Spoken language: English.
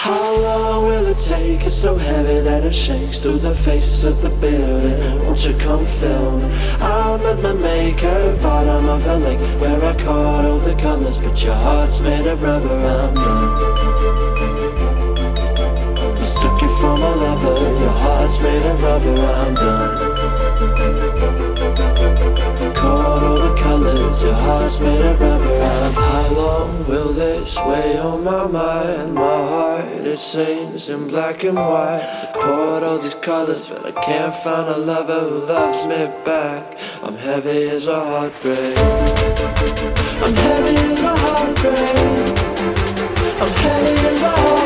How long will it take? It's so heavy that it shakes through the face of the building. Won't you come fill me? I'm at my maker, bottom of a lake, where I caught all the colors, but your heart's made of rubber. I'm done. Mistook you for my lover. Your heart's made of rubber. I'm done. Caught all the colors. Your heart's made of rubber. How long will this weigh on my mind? My heart, it sings in black and white. Caught all these colors, but I can't find a lover who loves me back. I'm heavy as a heartbreak. I'm heavy as a heartbreak. I'm heavy as a heartbreak.